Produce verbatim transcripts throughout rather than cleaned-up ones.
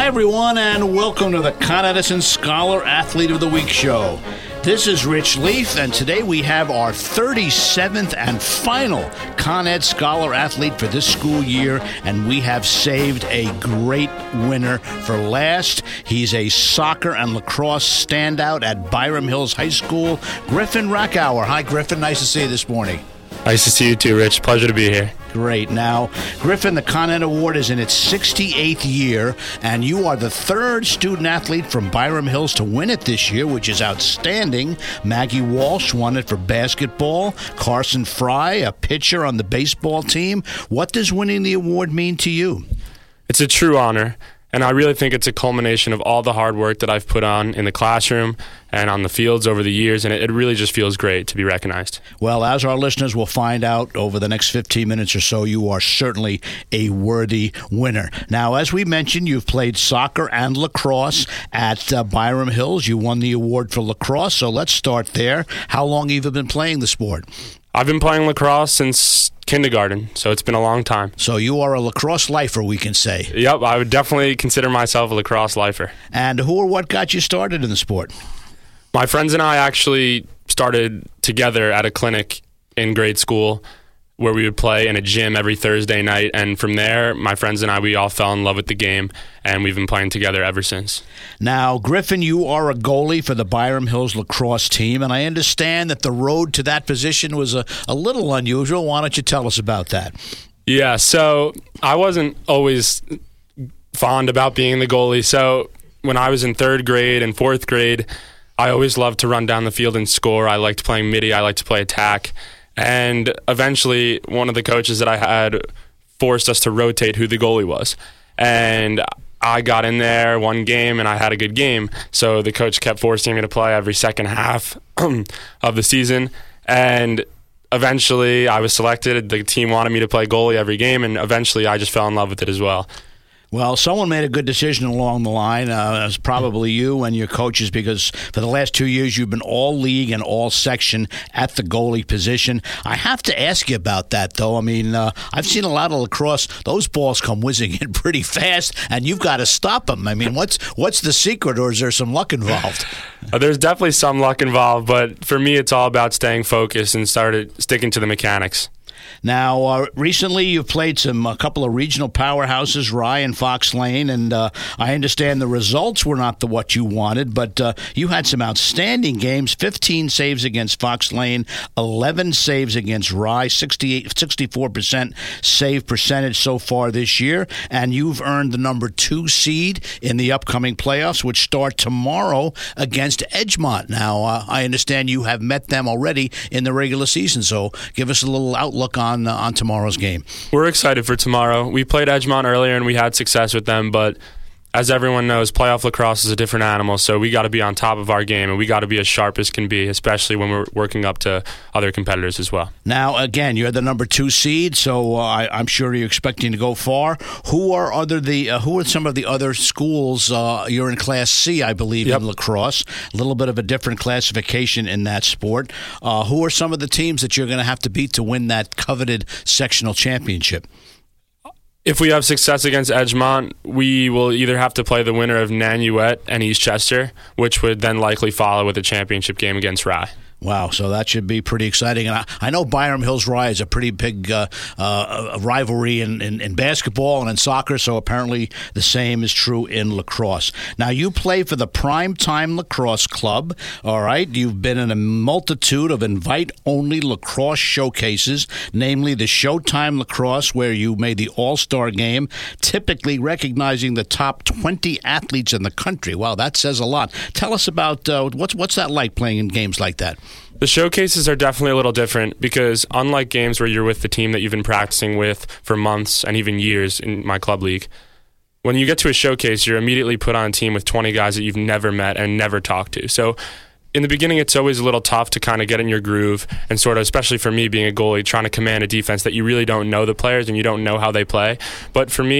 everyone, and welcome to the Con Edison Scholar Athlete of the Week show. This is Rich Leaf, and today we have our thirty-seventh and final Con Ed Scholar Athlete for this school year, and we have saved a great winner for last. He's a soccer and lacrosse standout at Byram Hills High School, Griffin Rackauer. Hi, Griffin. Nice to see you this morning. Nice to see you too, Rich. Pleasure to be here. Great. Now, Griffin, the Con Ed Award is in its sixty-eighth year, and you are the third student-athlete from Byram Hills to win it this year, which is outstanding. Maggie Walsh won it for basketball. Carson Fry, a pitcher on the baseball team. What does winning the award mean to you? It's a true honor, and I really think it's a culmination of all the hard work that I've put on in the classroom and on the fields over the years, and it really just feels great to be recognized. Well, as our listeners will find out over the next fifteen minutes or so, you are certainly a worthy winner. Now, as we mentioned, you've played soccer and lacrosse at uh, Byram Hills. You won the award for lacrosse, so let's start there. How long have you been playing the sport? I've been playing lacrosse since kindergarten, so it's been a long time. So you are a lacrosse lifer, we can say. Yep, I would definitely consider myself a lacrosse lifer. And who or what got you started in the sport? My friends and I actually started together at a clinic in grade school where we would play in a gym every Thursday night, and from there, my friends and I, we all fell in love with the game, and we've been playing together ever since. Now, Griffin, you are a goalie for the Byram Hills lacrosse team, and I understand that the road to that position was a, a little unusual. Why don't you tell us about that? Yeah, so I wasn't always fond about being the goalie, so when I was in third grade and fourth grade, I always loved to run down the field and score. I liked playing midi. I liked to play attack. And eventually, one of the coaches that I had forced us to rotate who the goalie was. And I got in there one game, and I had a good game. So the coach kept forcing me to play every second half of the season. And eventually, I was selected. The team wanted me to play goalie every game, and eventually, I just fell in love with it as well. Well, someone made a good decision along the line. Uh, it was probably you and your coaches, because for the last two years you've been all league and all section at the goalie position. I have to ask you about that, though. I mean, uh, I've seen a lot of lacrosse. Those balls come whizzing in pretty fast, and you've got to stop them. I mean, what's what's the secret, or is there some luck involved? Uh, there's definitely some luck involved, but for me it's all about staying focused and started sticking to the mechanics. Now, uh, recently you've played some a couple of regional powerhouses, Rye and Fox Lane, and uh, I understand the results were not the what you wanted, but uh, you had some outstanding games, fifteen saves against Fox Lane, eleven saves against Rye, sixty-eight, sixty-four percent save percentage so far this year, and you've earned the number two seed in the upcoming playoffs, which start tomorrow against Edgemont. Now, uh, I understand you have met them already in the regular season, so give us a little outlook on uh, on tomorrow's game. We're excited for tomorrow. We played Edgemont earlier and we had success with them, but as everyone knows, playoff lacrosse is a different animal, so we got to be on top of our game, and we got to be as sharp as can be, especially when we're working up to other competitors as well. Now, again, you're the number two seed, so uh, I, I'm sure you're expecting to go far. Who are other the uh, who are some of the other schools? Uh, you're in Class C, I believe, yep. in lacrosse. A little bit of a different classification in that sport. Uh, who are some of the teams that you're going to have to beat to win that coveted sectional championship? If we have success against Edgemont, we will either have to play the winner of Nanuet and East Chester, which would then likely follow with a championship game against Rye. Wow, so that should be pretty exciting. And I, I know Byram Hills Rye is a pretty big uh, uh, rivalry in, in, in basketball and in soccer, so apparently the same is true in lacrosse. Now, you play for the Prime Time Lacrosse Club, all right? You've been in a multitude of invite-only lacrosse showcases, namely the Showtime Lacrosse, where you made the All-Star Game, typically recognizing the top twenty athletes in the country. Wow, that says a lot. Tell us about uh, what's, what's that like playing in games like that? The showcases are definitely a little different because unlike games where you're with the team that you've been practicing with for months and even years in my club league, when you get to a showcase, you're immediately put on a team with twenty guys that you've never met and never talked to. So in the beginning, it's always a little tough to kind of get in your groove and sort of, especially for me being a goalie, trying to command a defense that you really don't know the players and you don't know how they play. But for me,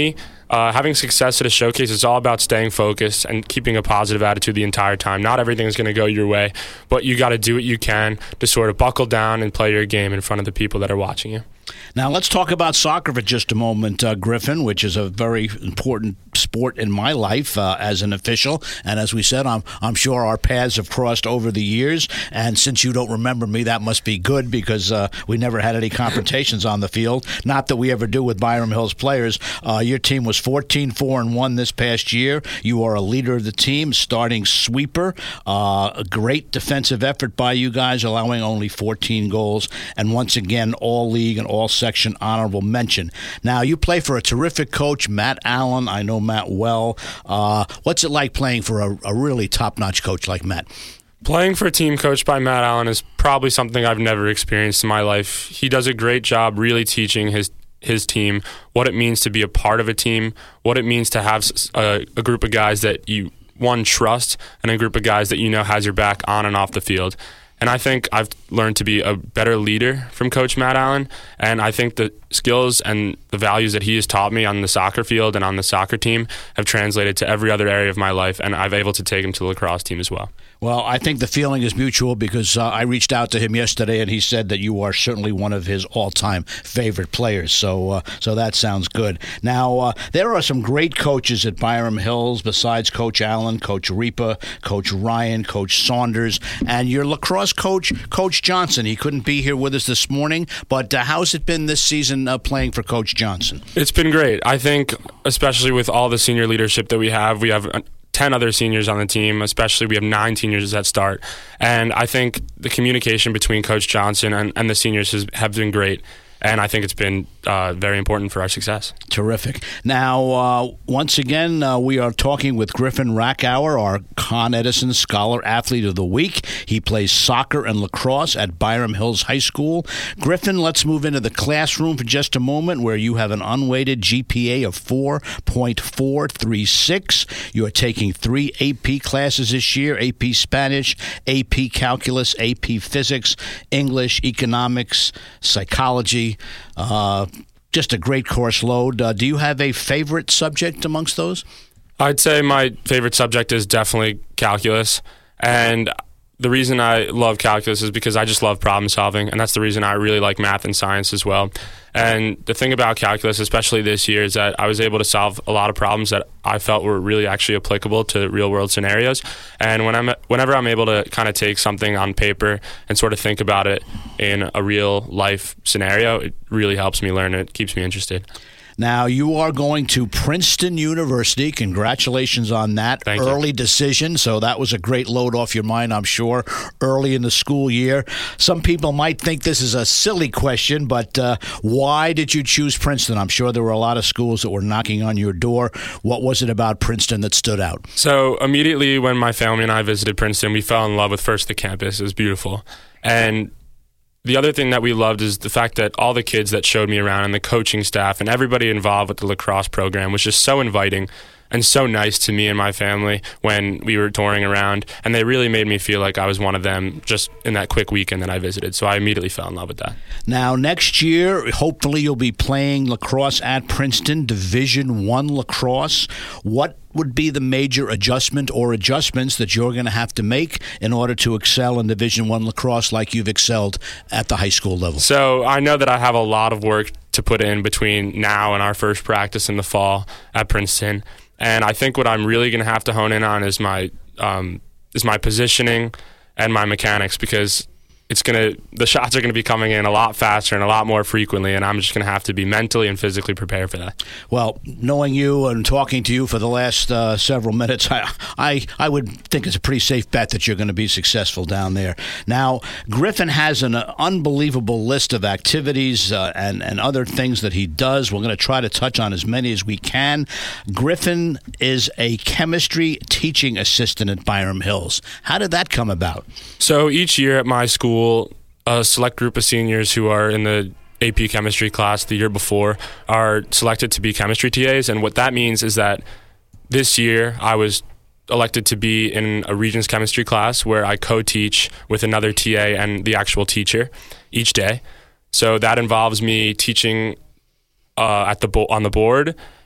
uh, having success at a showcase is all about staying focused and keeping a positive attitude the entire time. Not everything is going to go your way, but you got to do what you can to sort of buckle down and play your game in front of the people that are watching you. Now, let's talk about soccer for just a moment, uh, Griffin, which is a very important sport in my life uh, as an official. And as we said, I'm, I'm sure our paths have crossed over the years. And since you don't remember me, that must be good because uh, we never had any confrontations on the field. Not that we ever do with Byram Hills players. Uh, your team was fourteen four and one this past year. You are a leader of the team, starting sweeper. Uh, a great defensive effort by you guys, allowing only fourteen goals. And once again, all league and all section honorable mention. Now, you play for a terrific coach, Matt Allen. I know Matt well. Uh, what's it like playing for a, a really top-notch coach like Matt? Playing for a team coached by Matt Allen is probably something I've never experienced in my life. He does a great job really teaching his his team what it means to be a part of a team, what it means to have a, a group of guys that you, one, trust, and a group of guys that you know has your back on and off the field. And I think I've learned to be a better leader from Coach Matt Allen, and I think the skills and the values that he has taught me on the soccer field and on the soccer team have translated to every other area of my life, and I've able to take him to the lacrosse team as well. Well, I think the feeling is mutual because uh, I reached out to him yesterday, and he said that you are certainly one of his all-time favorite players. So, uh, so that sounds good. Now, uh, there are some great coaches at Byram Hills besides Coach Allen, Coach Repa, Coach Ryan, Coach Saunders, and your lacrosse coach, Coach Johnson. He couldn't be here with us this morning, but uh, how's it been this season uh, playing for Coach Johnson? It's been great. I think, especially with all the senior leadership that we have, we have ten other seniors on the team, especially we have nine seniors at start. And I think the communication between Coach Johnson and, and the seniors has have been great. And I think it's been uh, very important for our success. Terrific. Now, uh, once again, uh, we are talking with Griffin Rackauer, our Con Edison Scholar Athlete of the Week. He plays soccer and lacrosse at Byram Hills High School. Griffin, let's move into the classroom for just a moment, where you have an unweighted G P A of four point four three six. You are taking three A P classes this year: A P Spanish, A P Calculus, A P Physics, English, Economics, Psychology. Uh, just a great course load. Uh, do you have a favorite subject amongst those? I'd say my favorite subject is definitely calculus. And the reason I love calculus is because I just love problem solving. And that's the reason I really like math and science as well. And the thing about calculus, especially this year, is that I was able to solve a lot of problems that I felt were really actually applicable to real world scenarios. And when I'm, whenever I'm able to kind of take something on paper and sort of think about it in a real life scenario, it really helps me learn. It keeps me interested. Now, you are going to Princeton University. Congratulations on that Thank early you. decision. So that was a great load off your mind, I'm sure, early in the school year. Some people might think this is a silly question, but uh, why did you choose Princeton? I'm sure there were a lot of schools that were knocking on your door. What was it about Princeton that stood out? So immediately when my family and I visited Princeton, we fell in love with first the campus. It was beautiful. And the other thing that we loved is the fact that all the kids that showed me around and the coaching staff and everybody involved with the lacrosse program was just so inviting and so nice to me and my family when we were touring around. And they really made me feel like I was one of them just in that quick weekend that I visited. So I immediately fell in love with that. Now, next year, hopefully you'll be playing lacrosse at Princeton, Division One lacrosse. What would be the major adjustment or adjustments that you're going to have to make in order to excel in Division One lacrosse like you've excelled at the high school level? So I know that I have a lot of work to put in between now and our first practice in the fall at Princeton. And I think what I'm really going to have to hone in on is my um, is my positioning and my mechanics, because it's going to the shots are going to be coming in a lot faster and a lot more frequently, and I'm just going to have to be mentally and physically prepared for that. Well, knowing you and talking to you for the last uh, several minutes, I, I I would think it's a pretty safe bet that you're going to be successful down there. Now, Griffin has an uh, unbelievable list of activities uh, and, and other things that he does. We're going to try to touch on as many as we can. Griffin is a chemistry teaching assistant at Byram Hills. How did that come about? So each year at my school, a select group of seniors who are in the A P chemistry class the year before are selected to be chemistry T As. And what that means is that this year I was elected to be in a Regents chemistry class where I co-teach with another T A and the actual teacher each day. So that involves me teaching uh, at the bo- on the board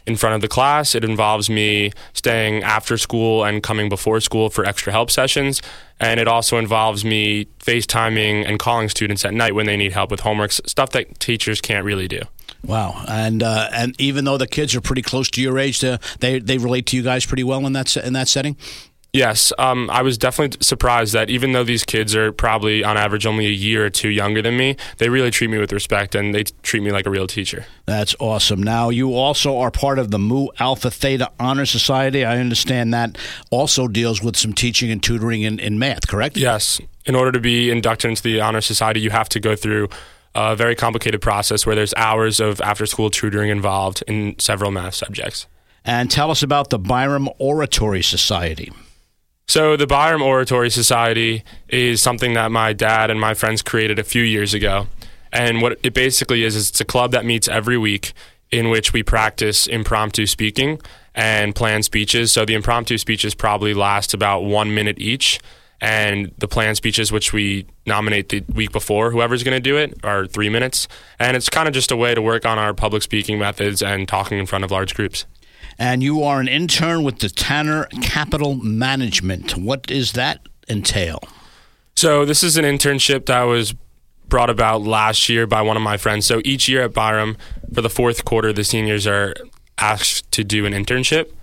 in front of the class. It involves me staying after school and coming before school for extra help sessions. And it also involves me FaceTiming and calling students at night when they need help with homework, stuff that teachers can't really do. Wow. And uh, and even though the kids are pretty close to your age, they they relate to you guys pretty well in that in that setting? Yes, um, I was definitely surprised that even though these kids are probably on average only a year or two younger than me, they really treat me with respect and they treat me like a real teacher. That's awesome. Now, you also are part of the Mu Alpha Theta Honor Society. I understand that also deals with some teaching and tutoring in, in math, correct? Yes. In order to be inducted into the Honor Society, you have to go through a very complicated process where there's hours of after-school tutoring involved in several math subjects. And tell us about the Byram Oratory Society. So the Byram Oratory Society is something that my dad and my friends created a few years ago. And what it basically is, is it's a club that meets every week in which we practice impromptu speaking and plan speeches. So the impromptu speeches probably last about one minute each. And the planned speeches, which we nominate the week before, whoever's going to do it, are three minutes. And it's kind of just a way to work on our public speaking methods and talking in front of large groups. And you are an intern with the Tanner Capital Management. What does that entail? So this is an internship that was brought about last year by one of my friends. So each year at Byram, for the fourth quarter, the seniors are asked to do an internship.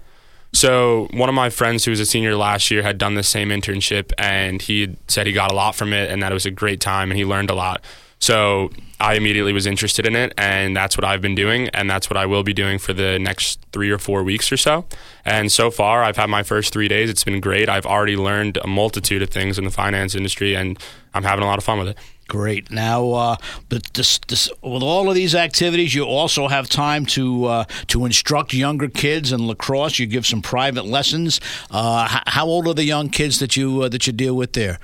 So one of my friends who was a senior last year had done the same internship, and he had said he got a lot from it and that it was a great time and he learned a lot. So I immediately was interested in it, and that's what I've been doing, and that's what I will be doing for the next three or four weeks or so. And so far, I've had my first three days. It's been great. I've already learned a multitude of things in the finance industry, and I'm having a lot of fun with it. Great. Now, uh, but this, this, with all of these activities, you also have time to uh, to instruct younger kids in lacrosse. You give some private lessons. Uh, h- how old are the young kids that you uh, that you deal with there?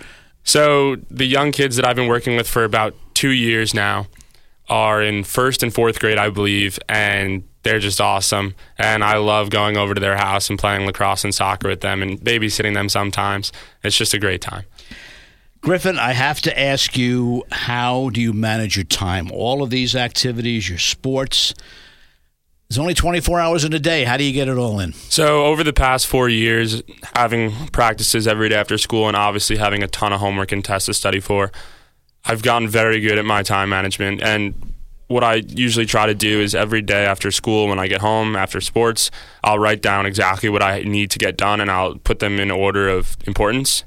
So the young kids that I've been working with for about two years now are in first and fourth grade, I believe, and they're just awesome. And I love going over to their house and playing lacrosse and soccer with them and babysitting them sometimes. It's just a great time. Griffin, I have to ask you, how do you manage your time? All of these activities, your sports, there's only twenty-four hours in a day. How do you get it all in? So over the past four years, having practices every day after school and obviously having a ton of homework and tests to study for, I've gotten very good at my time management. And what I usually try to do is every day after school, when I get home after sports, I'll write down exactly what I need to get done and I'll put them in order of importance.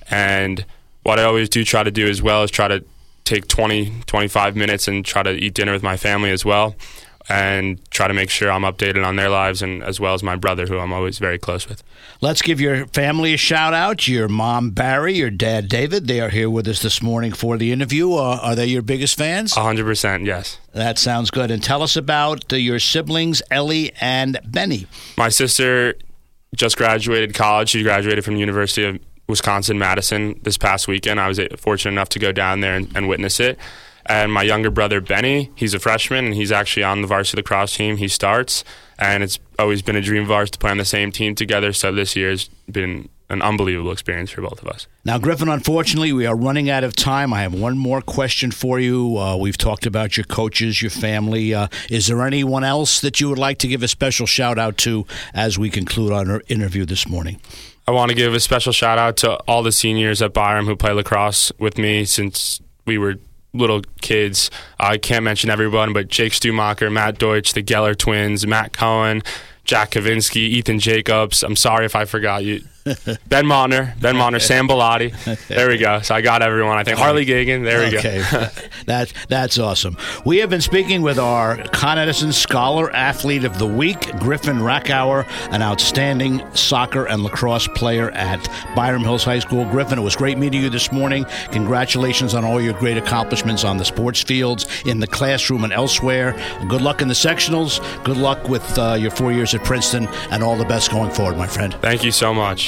And what I always do try to do as well is try to take twenty, twenty-five minutes and try to eat dinner with my family as well and try to make sure I'm updated on their lives, and as well as my brother, who I'm always very close with. Let's give your family a shout out. Your mom, Barry, your dad, David, they are here with us this morning for the interview. Uh, are they your biggest fans? one hundred percent, yes. That sounds good. And tell us about uh, your siblings, Ellie and Benny. My sister just graduated college. She graduated from the University of Wisconsin-Madison this past weekend. I was fortunate enough to go down there and, and witness it. And my younger brother, Benny, he's a freshman, and he's actually on the varsity lacrosse team. He starts, and it's always been a dream of ours to play on the same team together, so this year has been an unbelievable experience for both of us. Now, Griffin, unfortunately, we are running out of time. I have one more question for you. Uh, we've talked about your coaches, your family. Uh, is there anyone else that you would like to give a special shout-out to as we conclude our interview this morning? I want to give a special shout-out to all the seniors at Byram who play lacrosse with me since we were little kids. I can't mention everyone, but Jake Stumacher, Matt Deutsch, the Geller twins, Matt Cohen, Jack Kavinsky, Ethan Jacobs. I'm sorry if I forgot you. Ben Montner, Ben Montner, Sam Bellotti. There we go. So I got everyone. I think Harley Gagan. There we okay. go. that, that's awesome. We have been speaking with our Con Edison Scholar Athlete of the Week, Griffin Rackauer, an outstanding soccer and lacrosse player at Byram Hills High School. Griffin, it was great meeting you this morning. Congratulations on all your great accomplishments on the sports fields, in the classroom, and elsewhere. Good luck in the sectionals. Good luck with uh, your four years at Princeton, and all the best going forward, my friend. Thank you so much.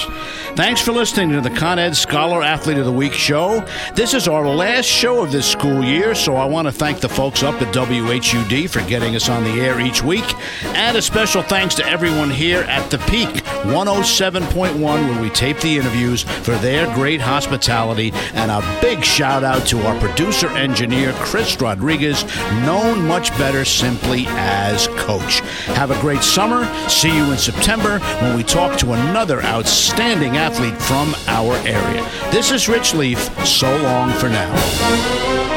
course. Thanks for listening to the Con Ed Scholar Athlete of the Week show. This is our last show of this school year, so I want to thank the folks up at W H U D for getting us on the air each week. And a special thanks to everyone here at The Peak, one oh seven point one, where we tape the interviews, for their great hospitality. And a big shout out to our producer engineer, Chris Rodriguez, known much better simply as Coach. Have a great summer. See you in September when we talk to another outstanding athlete from our area. This is Rich Leaf. So long for now.